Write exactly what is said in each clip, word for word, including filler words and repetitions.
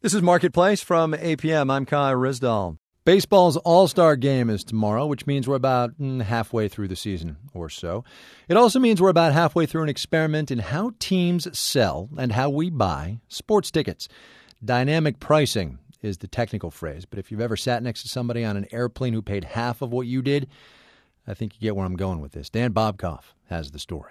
This is Marketplace from A P M. I'm Kai Rizdal. Baseball's All-Star Game is tomorrow, which means we're about mm, halfway through the season or so. It also means we're about halfway through an experiment in how teams sell and how we buy sports tickets. Dynamic pricing is the technical phrase, but if you've ever sat next to somebody on an airplane who paid half of what you did, I think you get where I'm going with this. Dan Bobkoff has the story.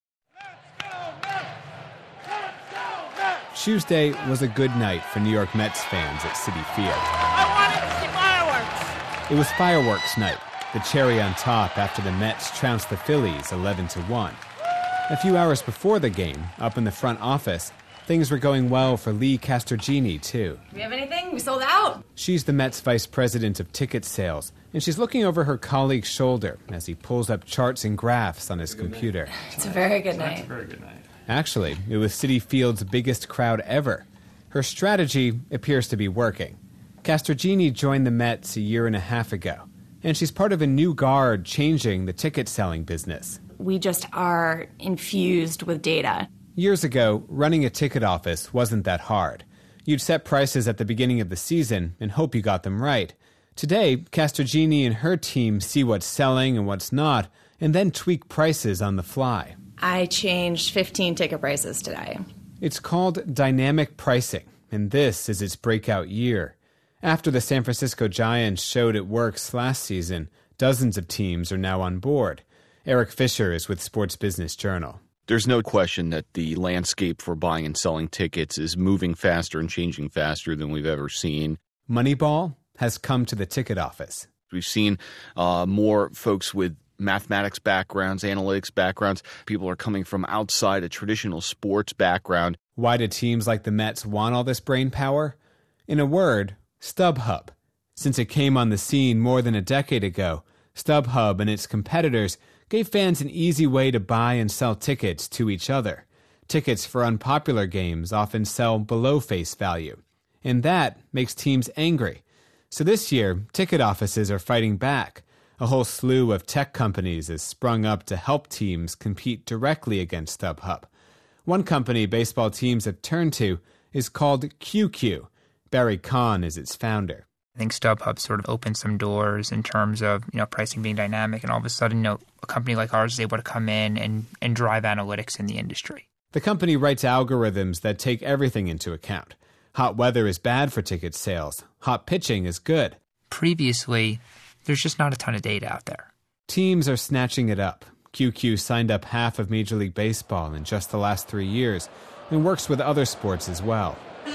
Tuesday was a good night for New York Mets fans at Citi Field. I wanted to see fireworks. It was fireworks night, the cherry on top after the Mets trounced the Phillies eleven to one. A few hours before the game, up in the front office, things were going well for Lee Castorgini, too. Do we have anything? We sold out. She's the Mets vice president of ticket sales, and she's looking over her colleague's shoulder as he pulls up charts and graphs on his computer. It's a very good night. It's a very good night. Actually, it was Citi Field's biggest crowd ever. Her strategy appears to be working. Castorgini joined the Mets a year and a half ago, and she's part of a new guard changing the ticket-selling business. We just are infused with data. Years ago, running a ticket office wasn't that hard. You'd set prices at the beginning of the season and hope you got them right. Today, Castorgini and her team see what's selling and what's not, and then tweak prices on the fly. I changed fifteen ticket prices today. It's called dynamic pricing, and this is its breakout year. After the San Francisco Giants showed it works last season, dozens of teams are now on board. Eric Fisher is with Sports Business Journal. There's no question that the landscape for buying and selling tickets is moving faster and changing faster than we've ever seen. Moneyball has come to the ticket office. We've seen uh, more folks with mathematics backgrounds, analytics backgrounds. People are coming from outside a traditional sports background. Why do teams like the Mets want all this brain power? In a word, StubHub. Since it came on the scene more than a decade ago, StubHub and its competitors gave fans an easy way to buy and sell tickets to each other. Tickets for unpopular games often sell below face value, and that makes teams angry. So this year, ticket offices are fighting back. A whole slew of tech companies has sprung up to help teams compete directly against StubHub. One company baseball teams have turned to is called Q Q. Barry Kahn is its founder. I think StubHub sort of opened some doors in terms of, you know, pricing being dynamic, and all of a sudden, you know, a company like ours is able to come in and, and drive analytics in the industry. The company writes algorithms that take everything into account. Hot weather is bad for ticket sales. Hot pitching is good. Previously, there's just not a ton of data out there. Teams are snatching it up. Q Q signed up half of Major League Baseball in just the last three years and works with other sports as well.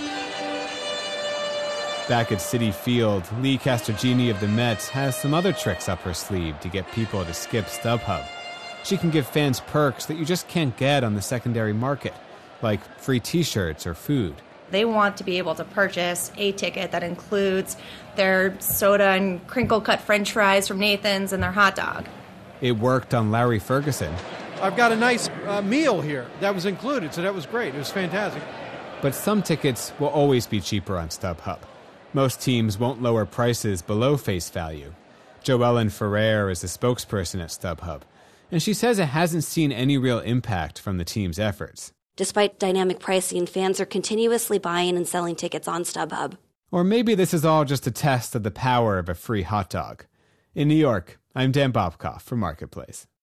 Back at Citi Field, Lee Castorgini of the Mets has some other tricks up her sleeve to get people to skip StubHub. She can give fans perks that you just can't get on the secondary market, like free t-shirts or food. They want to be able to purchase a ticket that includes their soda and crinkle-cut french fries from Nathan's and their hot dog. It worked on Larry Ferguson. I've got a nice uh, meal here. That was included, so that was great. It was fantastic. But some tickets will always be cheaper on StubHub. Most teams won't lower prices below face value. Joellen Ferrer is the spokesperson at StubHub, and she says it hasn't seen any real impact from the team's efforts. Despite dynamic pricing, fans are continuously buying and selling tickets on StubHub. Or maybe this is all just a test of the power of a free hot dog. In New York, I'm Dan Bobkoff for Marketplace.